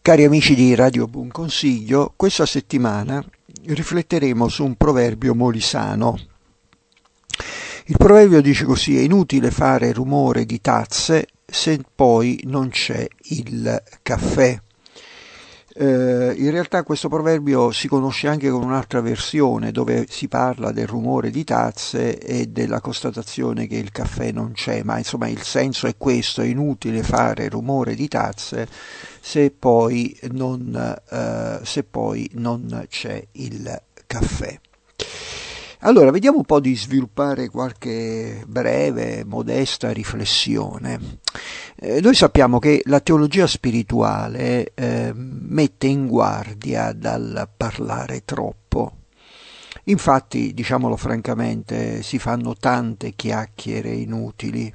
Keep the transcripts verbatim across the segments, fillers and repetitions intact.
Cari amici di Radio Buon Consiglio, questa settimana rifletteremo su un proverbio molisano. Il proverbio dice così: è inutile fare rumore di tazze se poi non c'è il caffè. Eh, in realtà questo proverbio si conosce anche con un'altra versione dove si parla del rumore di tazze e della constatazione che il caffè non c'è, ma insomma il senso è questo: è inutile fare rumore di tazze se poi non, eh, se poi non c'è il caffè. Allora, vediamo un po' di sviluppare qualche breve, modesta riflessione. Eh, noi sappiamo che la teologia spirituale eh, mette in guardia dal parlare troppo. Infatti, diciamolo francamente, si fanno tante chiacchiere inutili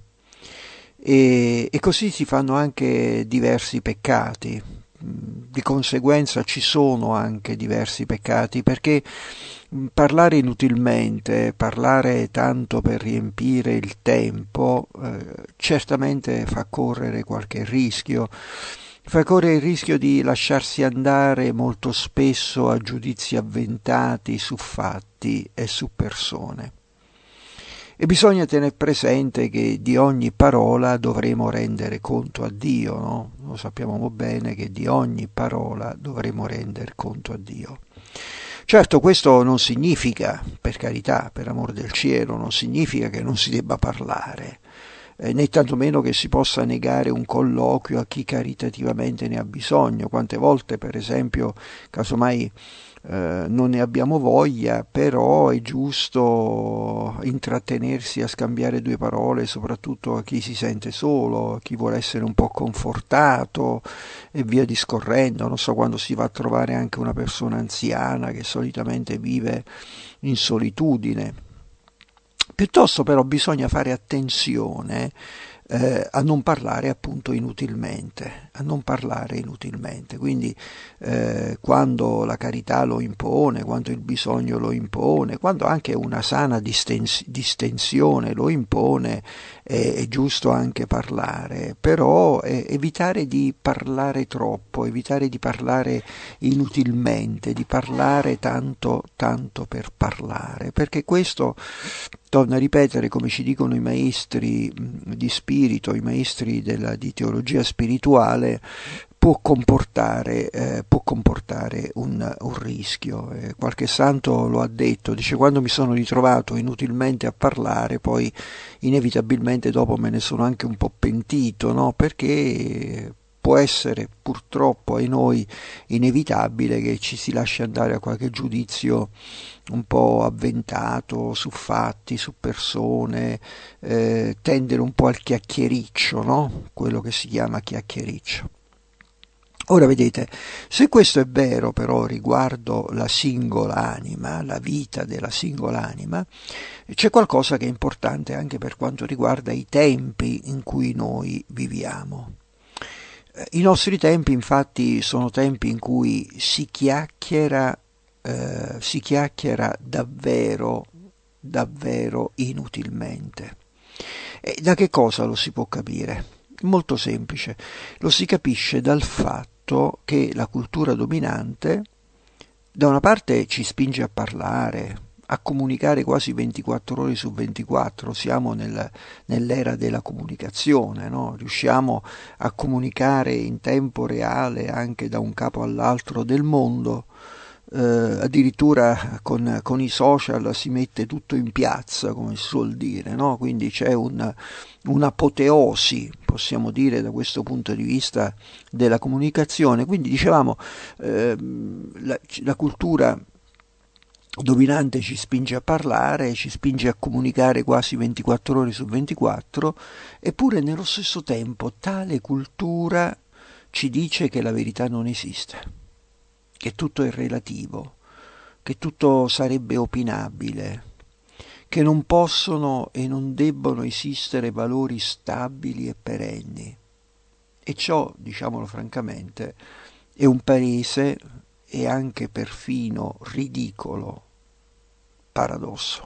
e, e così si fanno anche diversi peccati. Di conseguenza ci sono anche diversi peccati, perché parlare inutilmente, parlare tanto per riempire il tempo, eh, certamente fa correre qualche rischio, fa correre il rischio di lasciarsi andare molto spesso a giudizi avventati su fatti e su persone. E bisogna tenere presente che di ogni parola dovremo rendere conto a Dio, no? Lo sappiamo bene che di ogni parola dovremo rendere conto a Dio. Certo, questo non significa, per carità, per amor del cielo, non significa che non si debba parlare, eh, né tantomeno che si possa negare un colloquio a chi caritativamente ne ha bisogno. Quante volte, per esempio, casomai eh, non ne abbiamo voglia, però è giusto intrattenersi a scambiare due parole, soprattutto a chi si sente solo, a chi vuole essere un po' confortato e via discorrendo. Non so, quando si va a trovare anche una persona anziana che solitamente vive in solitudine. Piuttosto però bisogna fare attenzione eh, a non parlare appunto inutilmente, a non parlare inutilmente. Quindi eh, quando la carità lo impone, quando il bisogno lo impone, quando anche una sana distens- distensione lo impone, è, è giusto anche parlare, però eh, evitare di parlare troppo, evitare di parlare inutilmente, di parlare tanto tanto per parlare, perché questo, torno a ripetere, come ci dicono i maestri di spirito, i maestri della, di teologia spirituale, può comportare, eh, può comportare un, un rischio. Eh, qualche santo lo ha detto, dice: quando mi sono ritrovato inutilmente a parlare, poi inevitabilmente dopo me ne sono anche un po' pentito, no? Perché può essere purtroppo ai noi inevitabile che ci si lasci andare a qualche giudizio un po' avventato su fatti, su persone, eh, tendere un po' al chiacchiericcio, no? Quello che si chiama chiacchiericcio. Ora vedete, se questo è vero però riguardo la singola anima, la vita della singola anima, c'è qualcosa che è importante anche per quanto riguarda i tempi in cui noi viviamo. I nostri tempi infatti sono tempi in cui si chiacchiera, eh, si chiacchiera davvero, davvero inutilmente. E da che cosa lo si può capire? Molto semplice, lo si capisce dal fatto che la cultura dominante da una parte ci spinge a parlare, a comunicare quasi ventiquattro ore su ventiquattro, siamo nel, nell'era della comunicazione, no? Riusciamo a comunicare in tempo reale anche da un capo all'altro del mondo, eh, addirittura con, con i social si mette tutto in piazza, come si suol dire, no? Quindi c'è un, un'apoteosi, possiamo dire, da questo punto di vista della comunicazione. Quindi dicevamo, eh, la, la cultura dominante ci spinge a parlare, ci spinge a comunicare quasi ventiquattro ore su ventiquattro, eppure nello stesso tempo tale cultura ci dice che la verità non esiste, che tutto è relativo, che tutto sarebbe opinabile, che non possono e non debbono esistere valori stabili e perenni. E ciò, diciamolo francamente, è un palese e anche perfino ridicolo paradosso.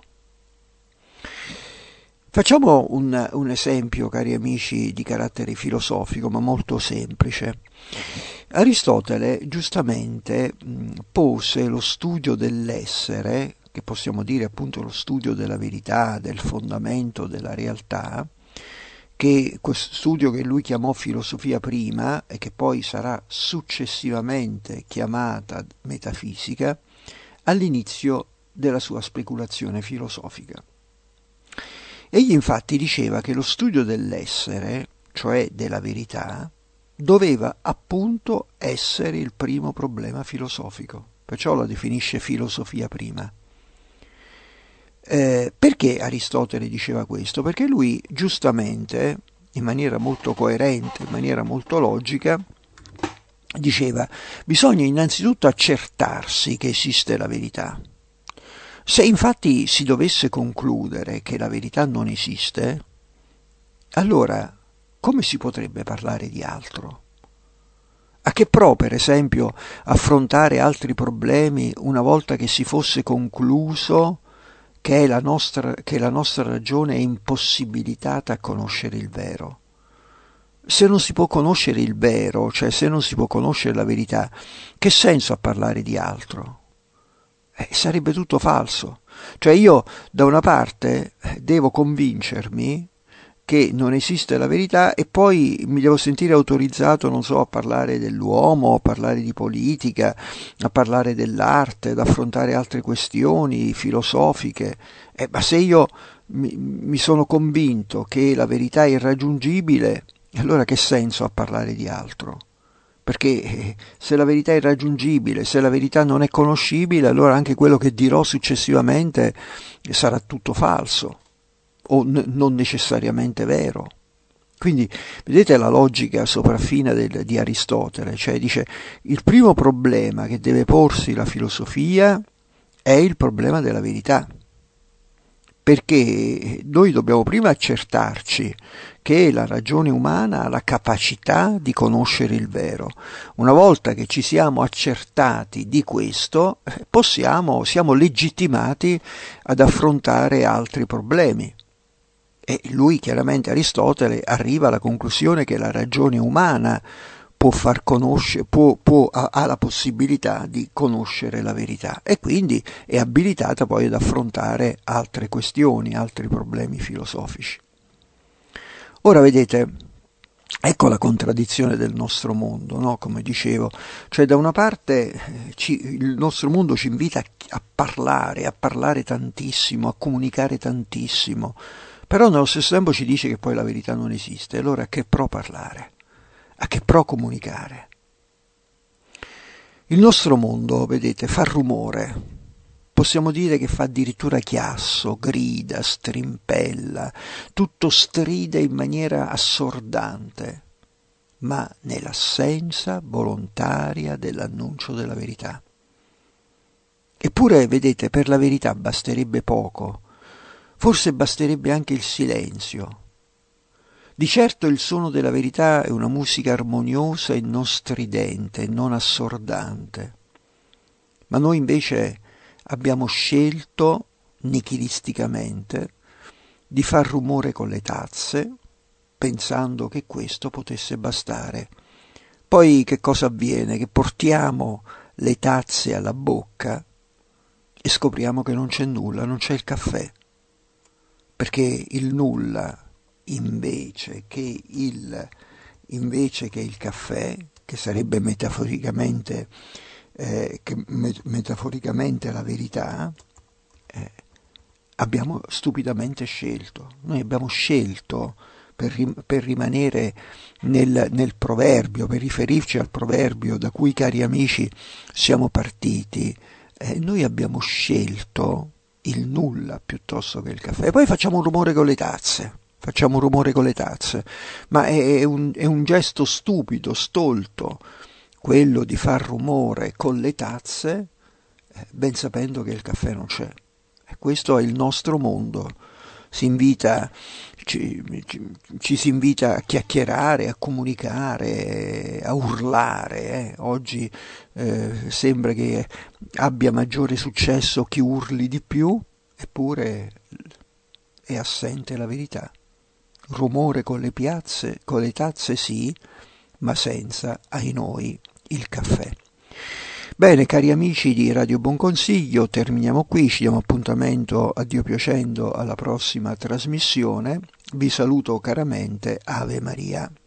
Facciamo un, un esempio, cari amici, di carattere filosofico, ma molto semplice. Aristotele giustamente mh, pose lo studio dell'essere, che possiamo dire appunto lo studio della verità, del fondamento della realtà, che questo studio che lui chiamò filosofia prima e che poi sarà successivamente chiamata metafisica, all'inizio della sua speculazione filosofica. Egli infatti diceva che lo studio dell'essere, cioè della verità, doveva appunto essere il primo problema filosofico, perciò la definisce filosofia prima. Eh, perché Aristotele diceva questo? Perché lui giustamente, in maniera molto coerente, in maniera molto logica, diceva: bisogna innanzitutto accertarsi che esiste la verità. Se infatti si dovesse concludere che la verità non esiste, allora come si potrebbe parlare di altro? A che pro, per esempio, affrontare altri problemi una volta che si fosse concluso che la nostra, che la nostra ragione è impossibilitata a conoscere il vero? Se non si può conoscere il vero, cioè se non si può conoscere la verità, che senso ha parlare di altro? Eh, sarebbe tutto falso. Cioè io da una parte devo convincermi che non esiste la verità e poi mi devo sentire autorizzato, non so, a parlare dell'uomo, a parlare di politica, a parlare dell'arte, ad affrontare altre questioni filosofiche. Eh, ma se io mi, mi sono convinto che la verità è irraggiungibile, allora che senso ha parlare di altro? Perché se la verità è irraggiungibile, se la verità non è conoscibile, allora anche quello che dirò successivamente sarà tutto falso o n- non necessariamente vero. Quindi vedete la logica sopraffina del, di Aristotele, cioè dice il primo problema che deve porsi la filosofia è il problema della verità, perché noi dobbiamo prima accertarci che la ragione umana ha la capacità di conoscere il vero. Una volta che ci siamo accertati di questo, possiamo, siamo legittimati ad affrontare altri problemi. E lui, chiaramente Aristotele, arriva alla conclusione che la ragione umana può far conoscere, può, può, ha, ha la possibilità di conoscere la verità e quindi è abilitata poi ad affrontare altre questioni, altri problemi filosofici. Ora vedete, ecco la contraddizione del nostro mondo, no? Come dicevo, cioè da una parte ci, il nostro mondo ci invita a, a parlare, a parlare tantissimo, a comunicare tantissimo, però nello stesso tempo ci dice che poi la verità non esiste. Allora a che pro parlare? A che pro comunicare? Il nostro mondo, vedete, fa rumore. Possiamo dire che fa addirittura chiasso, grida, strimpella, tutto stride in maniera assordante, ma nell'assenza volontaria dell'annuncio della verità. Eppure, vedete, per la verità basterebbe poco. Forse basterebbe anche il silenzio. Di certo il suono della verità è una musica armoniosa e non stridente, non assordante. Ma noi invece abbiamo scelto, nichilisticamente, di far rumore con le tazze, pensando che questo potesse bastare. Poi che cosa avviene? Che portiamo le tazze alla bocca e scopriamo che non c'è nulla, non c'è il caffè. Perché il nulla invece che il, invece che il caffè, che sarebbe metaforicamente, eh, che met- metaforicamente la verità, eh, abbiamo stupidamente scelto. Noi abbiamo scelto per, rim- per rimanere nel, nel proverbio, per riferirci al proverbio da cui, cari amici, siamo partiti, eh, noi abbiamo scelto il nulla piuttosto che il caffè. E poi facciamo un rumore con le tazze, facciamo un rumore con le tazze, ma è, è, un, è un gesto stupido, stolto, quello di far rumore con le tazze, eh, ben sapendo che il caffè non c'è. E questo è il nostro mondo. Si invita, ci, ci, ci si invita a chiacchierare, a comunicare, a urlare. Eh. Oggi eh, sembra che abbia maggiore successo chi urli di più, eppure è assente la verità. Rumore con le piazze, con le tazze sì, ma senza, ai noi, il caffè. Bene, cari amici di Radio Buon Consiglio, terminiamo qui, ci diamo appuntamento, a Dio piacendo, alla prossima trasmissione. Vi saluto caramente, Ave Maria.